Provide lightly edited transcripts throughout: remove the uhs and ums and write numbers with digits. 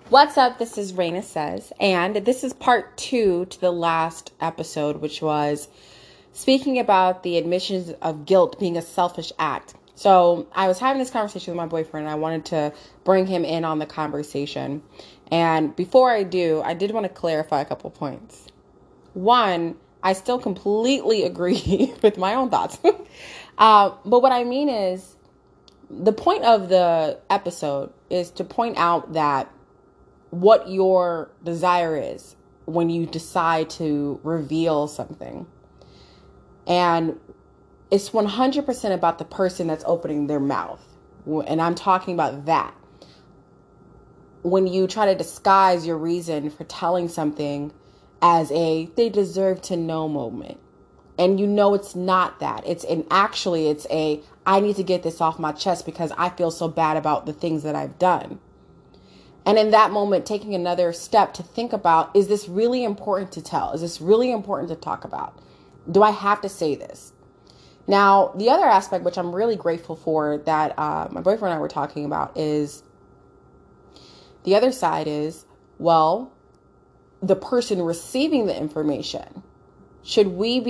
What's up? This is Raina Says, and this is part 2 to the last episode, which was speaking about the admissions of guilt being a selfish act. So I was having this conversation with my boyfriend, and I wanted to bring him in on the conversation. And before I do, I did want to clarify a couple points. One, I still completely agree with my own thoughts. But what I mean is, the point of the episode is to point out that what your desire is when you decide to reveal something. And it's 100% about the person that's opening their mouth. And I'm talking about that. When you try to disguise your reason for telling something as a they deserve to know moment. And you know it's not that. It's a I need to get this off my chest because I feel so bad about the things that I've done. And in that moment, taking another step to think about, is this really important to tell? Is this really important to talk about? Do I have to say this? Now, the other aspect, which I'm really grateful for that my boyfriend and I were talking about, is the other side is, well, the person receiving the information. Or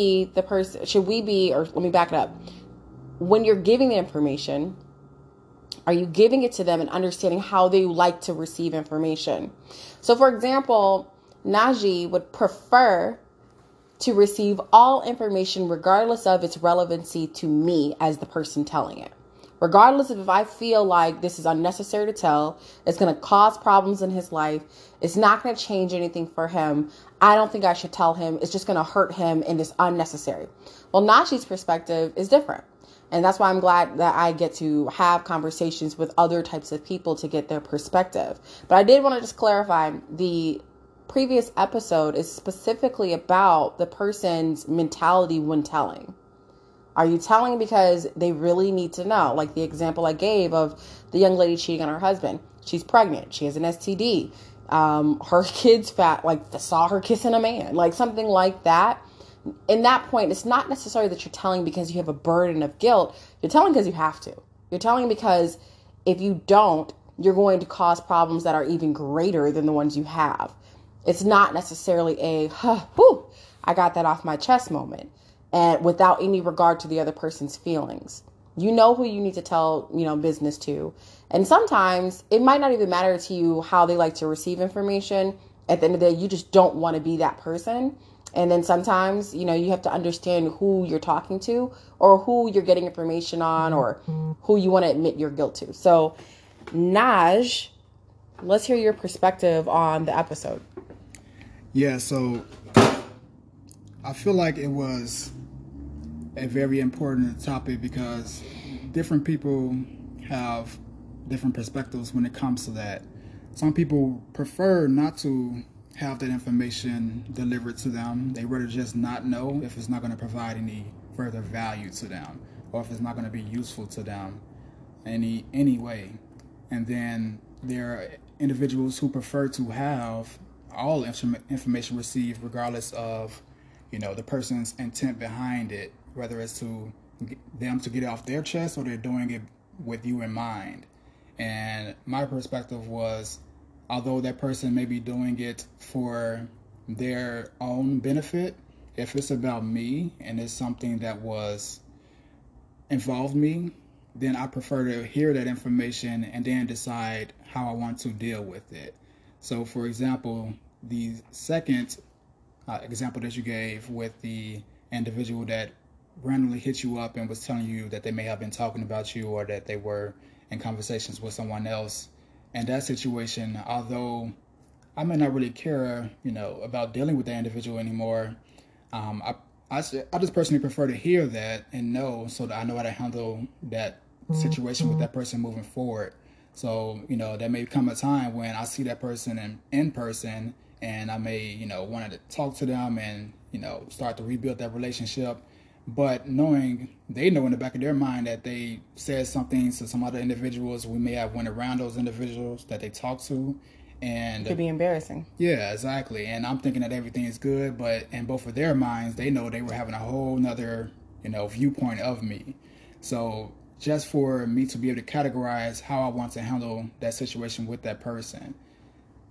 let me back it up. When you're giving the information, are you giving it to them and understanding how they like to receive information? So, for example, Najee would prefer to receive all information regardless of its relevancy to me as the person telling it. Regardless of if I feel like this is unnecessary to tell, it's going to cause problems in his life, it's not going to change anything for him, I don't think I should tell him, it's just going to hurt him and it's unnecessary. Well, Najee's perspective is different. And that's why I'm glad that I get to have conversations with other types of people to get their perspective. But I did want to just clarify, the previous episode is specifically about the person's mentality when telling. Are you telling because they really need to know? Like the example I gave of the young lady cheating on her husband. She's pregnant. She has an STD. Her kid's fat, like saw her kissing a man, like something like that. In that point, it's not necessarily that you're telling because you have a burden of guilt. You're telling because you have to. You're telling because if you don't, you're going to cause problems that are even greater than the ones you have. It's not necessarily I got that off my chest moment, and without any regard to the other person's feelings. You know who you need to tell, business to. And sometimes it might not even matter to you how they like to receive information. At the end of the day, you just don't want to be that person. And then sometimes, you have to understand who you're talking to or who you're getting information on or who you want to admit your guilt to. So, Naj, let's hear your perspective on the episode. Yeah, so I feel like it was a very important topic because different people have different perspectives when it comes to that. Some people prefer not to have that information delivered to them. They rather just not know if it's not going to provide any further value to them or if it's not going to be useful to them any way. And then there are individuals who prefer to have all information received regardless of the person's intent behind it, whether it's to them to get it off their chest or they're doing it with you in mind. And my perspective was, although that person may be doing it for their own benefit, if it's about me and it's something that involved me, then I prefer to hear that information and then decide how I want to deal with it. So, for example, the second example that you gave with the individual that randomly hit you up and was telling you that they may have been talking about you or that they were in conversations with someone else. In that situation, although I may not really care, about dealing with that individual anymore, I just personally prefer to hear that and know so that I know how to handle that situation with that person moving forward. So, there may come a time when I see that person in person and I may, want to talk to them and, start to rebuild that relationship. But knowing they know in the back of their mind that they said something to some other individuals, we may have went around those individuals that they talked to. And it could be embarrassing. Yeah, exactly. And I'm thinking that everything is good, but in both of their minds, they know they were having a whole nother, viewpoint of me. So just for me to be able to categorize how I want to handle that situation with that person.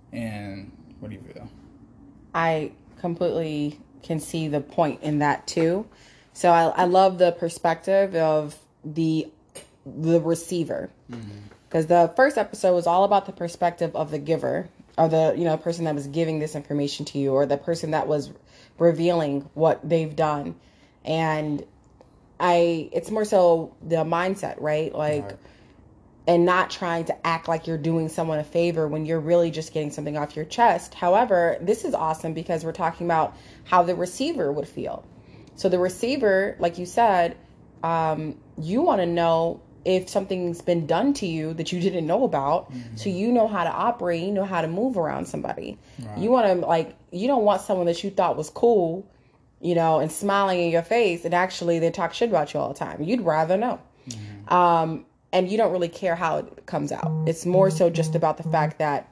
And what do you feel? I completely can see the point in that too. So I love the perspective of the receiver, because the first episode was all about the perspective of the giver, or the person that was giving this information to you, or the person that was revealing what they've done. And it's more so the mindset, right? Like, Right. And not trying to act like you're doing someone a favor when you're really just getting something off your chest. However, this is awesome because we're talking about how the receiver would feel. So the receiver, like you said, you want to know if something's been done to you that you didn't know about. So you know how to operate, you know how to move around somebody. Right. You want to, you don't want someone that you thought was cool, and smiling in your face, and actually they talk shit about you all the time. You'd rather know. And you don't really care how it comes out. It's more so just about the fact that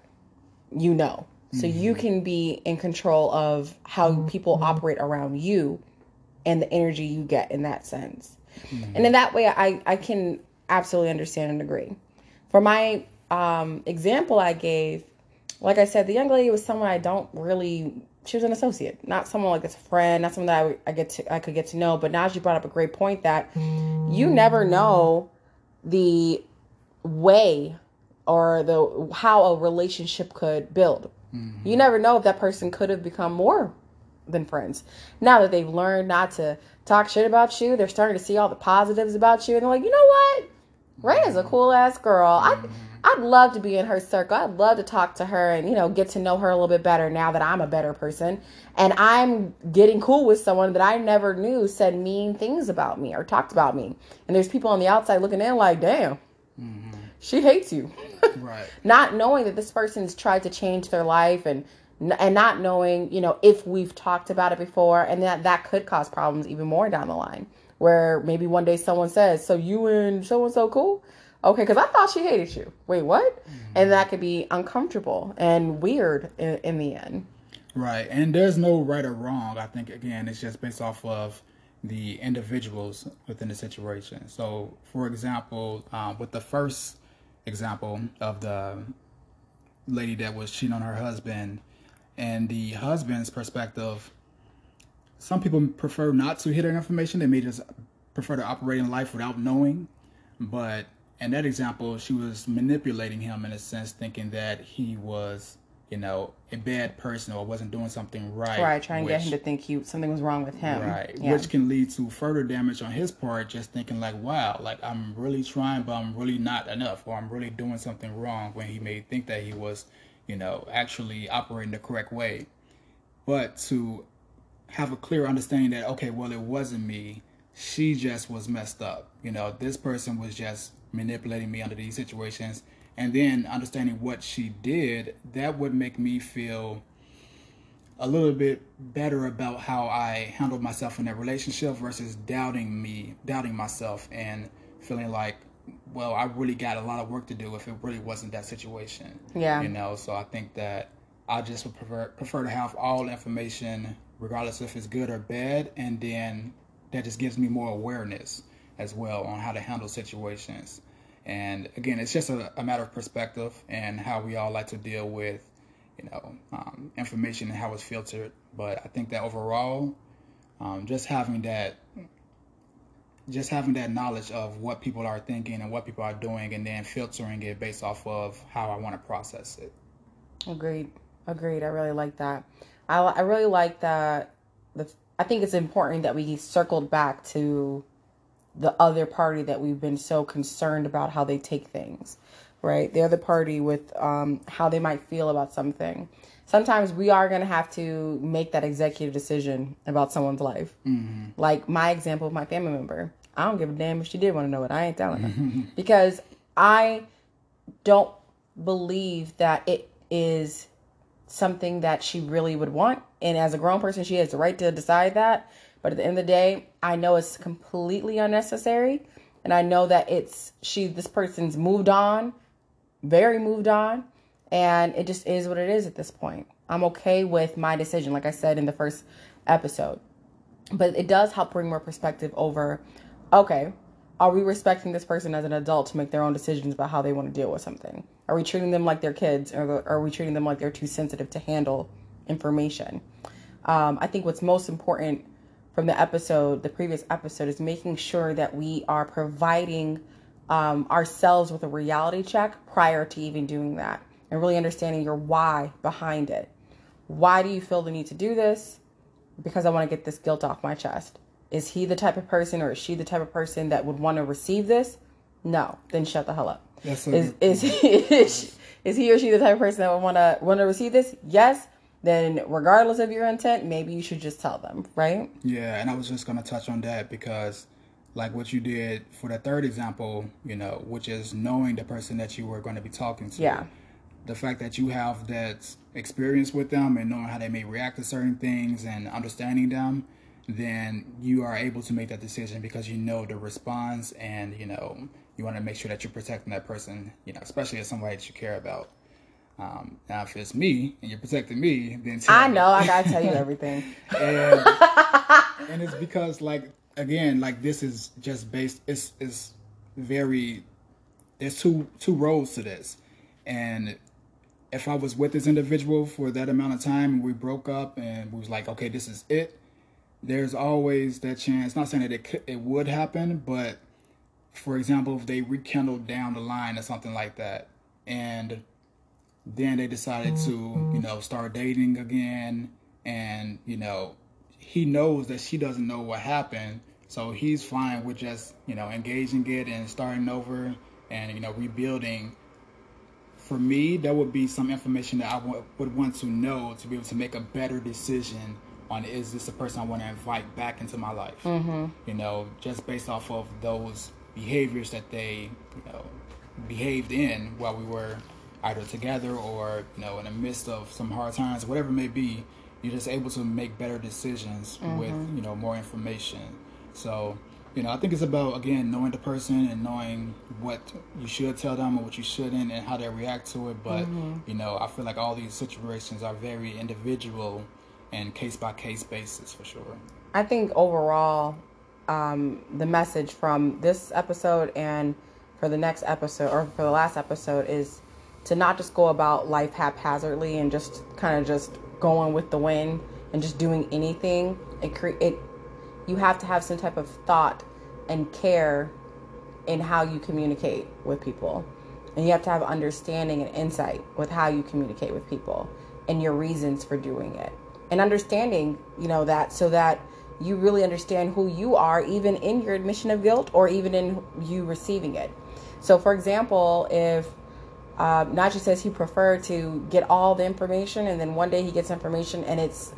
so you can be in control of how people operate around you and the energy you get in that sense. And in that way, I can absolutely understand and agree. For my example I gave, like I said, the young lady was someone I don't really, she was an associate, not someone like it's a friend, not someone that I could get to know. But now she brought up a great point that you never know the way or how a relationship could build. You never know if that person could have become more than friends. Now that they've learned not to talk shit about you, they're starting to see all the positives about you, and they're like, you know what? Raina's a cool ass girl. I'd love to be in her circle. I'd love to talk to her and, get to know her a little bit better now that I'm a better person. And I'm getting cool with someone that I never knew said mean things about me or talked about me. And there's people on the outside looking in like, damn, she hates you. Right. Not knowing that this person's tried to change their life and not knowing, if we've talked about it before, and that could cause problems even more down the line, where maybe one day someone says, so you and so-and-so cool? Okay, because I thought she hated you. Wait, what? And that could be uncomfortable and weird in the end. Right. And there's no right or wrong. I think, again, it's just based off of the individuals within the situation. So, for example, with the first example of the lady that was cheating on her husband, and the husband's perspective, some people prefer not to hear that information. They may just prefer to operate in life without knowing. But in that example, she was manipulating him in a sense, thinking that he was, a bad person or wasn't doing something right. Right, trying to get him to think something was wrong with him. Right, yeah. Which can lead to further damage on his part, just thinking like, wow, like I'm really trying, but I'm really not enough, or I'm really doing something wrong, when he may think that he was, actually operating the correct way. But to have a clear understanding that, okay, well, it wasn't me. She just was messed up. This person was just manipulating me under these situations. And then understanding what she did, that would make me feel a little bit better about how I handled myself in that relationship versus doubting myself and feeling like, well, I really got a lot of work to do if it really wasn't that situation. Yeah. So I think that I just would prefer to have all information, regardless if it's good or bad, and then that just gives me more awareness as well on how to handle situations. And again, it's just a matter of perspective and how we all like to deal with, information and how it's filtered. But I think that overall, just having that knowledge of what people are thinking and what people are doing, and then filtering it based off of how I want to process it. Agreed. I really like that. I really like that. I think it's important that we circled back to the other party that we've been so concerned about how they take things, right? The other party with how they might feel about something. Sometimes we are going to have to make that executive decision about someone's life. Mm-hmm. Like my example of my family member. I don't give a damn if she did want to know it. I ain't telling her. Because I don't believe that it is something that she really would want. And as a grown person, she has the right to decide that. But at the end of the day, I know it's completely unnecessary. And I know that this person's moved on, very moved on. And it just is what it is at this point. I'm okay with my decision, like I said in the first episode. But it does help bring more perspective over, okay, are we respecting this person as an adult to make their own decisions about how they want to deal with something? Are we treating them like they're kids, or are we treating them like they're too sensitive to handle information? I think what's most important from the previous episode, is making sure that we are providing ourselves with a reality check prior to even doing that, and really understanding your why behind it. Why do you feel the need to do this? Because I want to get this guilt off my chest. Is he the type of person, or is she the type of person that would want to receive this? No, then shut the hell up. Is he or she the type of person that would want to receive this? Yes. Then regardless of your intent, maybe you should just tell them, right? Yeah, and I was just going to touch on that because like what you did for the third example, which is knowing the person that you were going to be talking to. Yeah. The fact that you have that experience with them and knowing how they may react to certain things and understanding them, then you are able to make that decision because you know the response, and you want to make sure that you're protecting that person, especially as somebody that you care about. Now if it's me and you're protecting me, then I know I gotta tell you everything. and it's because this is just based, it's very, there's two roads to this. And if I was with this individual for that amount of time and we broke up and we was like, okay, this is it, there's always that chance. Not saying that it would happen, but for example, if they rekindled down the line or something like that, and then they decided to, start dating again, and, he knows that she doesn't know what happened, so he's fine with just, engaging it and starting over and, rebuilding. For me, that would be some information that I would want to know to be able to make a better decision on, is this a person I want to invite back into my life? Mm-hmm. Just based off of those behaviors that they, behaved in while we were either together or, in the midst of some hard times, whatever it may be, you're just able to make better decisions with, more information. So, I think it's about, again, knowing the person and knowing what you should tell them or what you shouldn't and how they react to it. But, I feel like all these situations are very individual and case-by-case basis for sure. I think overall, the message from this episode and for the next episode, or for the last episode, is to not just go about life haphazardly and just kind of just going with the wind and just doing anything. You have to have some type of thought and care in how you communicate with people. And you have to have understanding and insight with how you communicate with people and your reasons for doing it. And understanding, that so that you really understand who you are, even in your admission of guilt or even in you receiving it. So, for example, if Najee says he preferred to get all the information, and then one day he gets information and it's,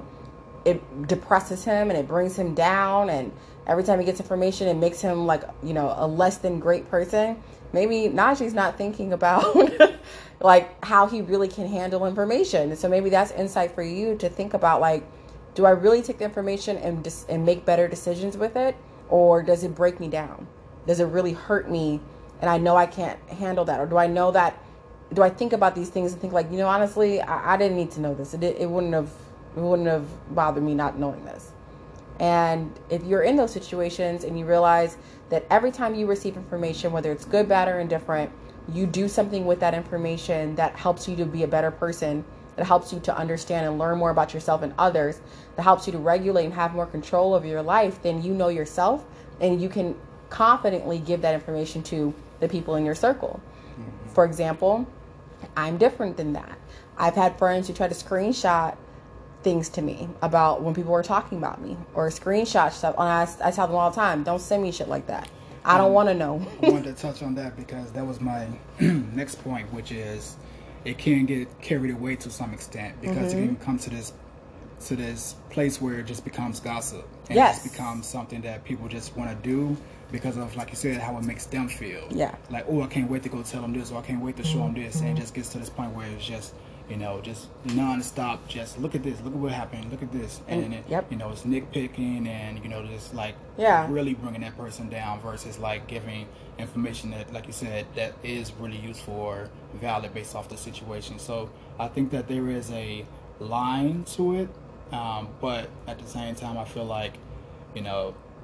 it depresses him and it brings him down, and every time he gets information it makes him like, a less than great person. Maybe Najee's not thinking about like how he really can handle information. So maybe that's insight for you to think about, like, do I really take the information and make better decisions with it, or does it break me down? Does it really hurt me and I know I can't handle that? Or do I think about these things and think like, honestly, I didn't need to know this. It wouldn't have bothered me not knowing this. And if you're in those situations and you realize that every time you receive information, whether it's good, bad, or indifferent, you do something with that information that helps you to be a better person, that helps you to understand and learn more about yourself and others, that helps you to regulate and have more control over your life, then you know yourself and you can confidently give that information to the people in your circle. Mm-hmm. For example, I'm different than that. I've had friends who try to screenshot things to me about when people were talking about me, or screenshot stuff. And I tell them all the time, don't send me shit like that. I don't want to know. I wanted to touch on that because that was my next point, which is it can get carried away to some extent because it can come to this place where it just becomes gossip and it just becomes something that people just want to do because of, like you said, how it makes them feel. Yeah. Like, oh, I can't wait to go tell them this, or I can't wait to show them this, and it just gets to this point where it's just, just non-stop, just look at this, look at what happened, look at this, and it, it's nitpicking and, just like really bringing that person down versus like giving information that, like you said, that is really useful or valid based off the situation. So I think that there is a line to it, but at the same time, I feel like,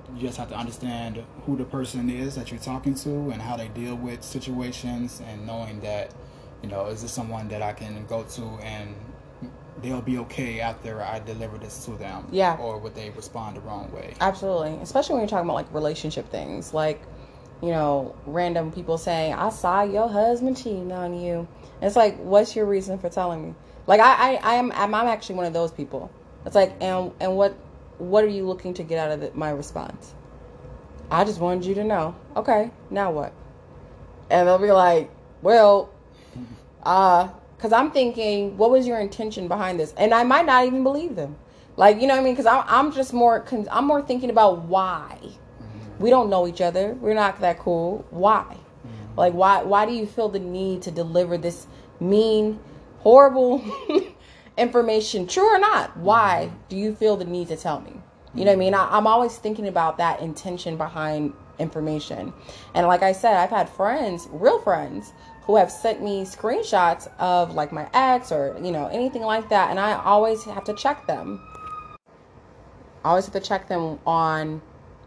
You just have to understand who the person is that you're talking to and how they deal with situations, and knowing that, is this someone that I can go to and they'll be okay after I deliver this to them? Yeah. Or would they respond the wrong way? Absolutely. Especially when you're talking about like relationship things, like, random people saying, I saw your husband cheating on you. And it's like, what's your reason for telling me? Like, I'm actually one of those people. It's like, and what are you looking to get out of my response? I just wanted you to know. Okay, now what? And they'll be like, well, because I'm thinking, what was your intention behind this? And I might not even believe them. Like, you know what I mean? Because I'm more thinking about why. We don't know each other. We're not that cool. Why? Like, why do you feel the need to deliver this mean, horrible information, true or not? Why do you feel the need to tell me? You know what I mean? I'm always thinking about that intention behind information. And like I said, I've had friends, real friends, who have sent me screenshots of like my ex or, anything like that. And I always have to check them. I always have to check them on,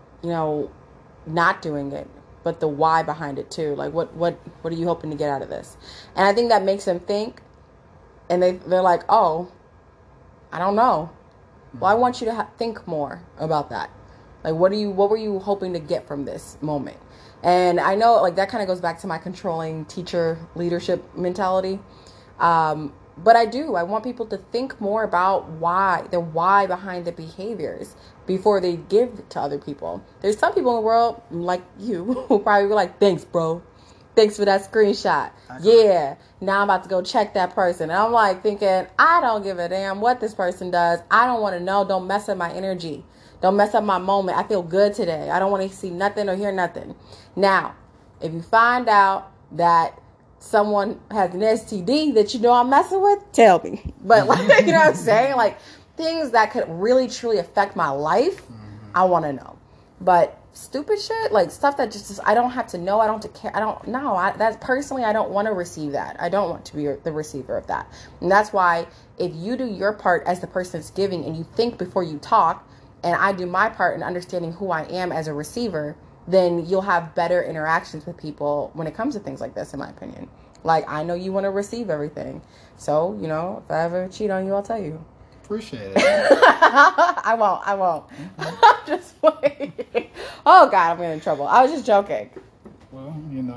not doing it, but the why behind it too. Like, what are you hoping to get out of this? And I think that makes them think, and they're like, oh, I don't know. Well, I want you to think more about that. Like, what were you hoping to get from this moment? And I know, like, that kind of goes back to my controlling teacher leadership mentality. But I want people to think more about the why behind the behaviors before they give to other people. There's some people in the world, like you, who probably be like, thanks, bro. Thanks for that screenshot. Yeah, now I'm about to go check that person. And I'm like thinking, I don't give a damn what this person does. I don't want to know. Don't mess up my energy. Don't mess up my moment. I feel good today. I don't want to see nothing or hear nothing. Now, if you find out that someone has an STD that I'm messing with, tell me. But like, you know what I'm saying? Like, things that could really truly affect my life, I want to know. But stupid shit, like stuff that just I don't have to know, I don't have to care, I don't know. That's personally, I don't want to receive that. I don't want to be the receiver of that. And that's why if you do your part as the person that's giving and you think before you talk, and I do my part in understanding who I am as a receiver, then you'll have better interactions with people when it comes to things like this, in my opinion. Like, I know you want to receive everything. So, if I ever cheat on you, I'll tell you. Appreciate it. I won't. I'm just playing. Oh, God, I'm getting in trouble. I was just joking. Well,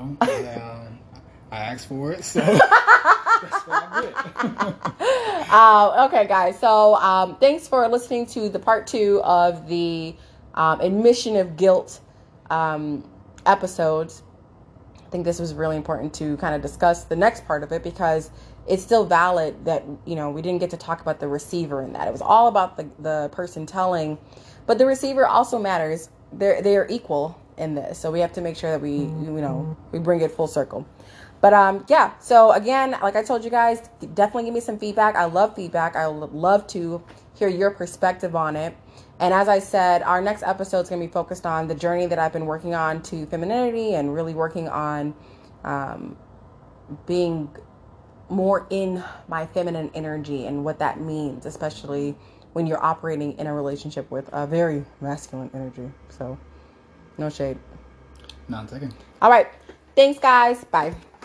I asked for it, so that's what I did. Okay, guys. So thanks for listening to the part 2 of the admission of guilt episodes. I think this was really important to kind of discuss the next part of it, because it's still valid that, we didn't get to talk about the receiver in that. It was all about the person telling, but the receiver also matters. They're equal in this. So we have to make sure that we bring it full circle. But yeah, so again, like I told you guys, definitely give me some feedback. I love feedback. I would love to hear your perspective on it. And as I said, our next episode is going to be focused on the journey that I've been working on to femininity, and really working on being more in my feminine energy and what that means, especially when you're operating in a relationship with a very masculine energy. So, no shade. None taken. All right. Thanks, guys. Bye.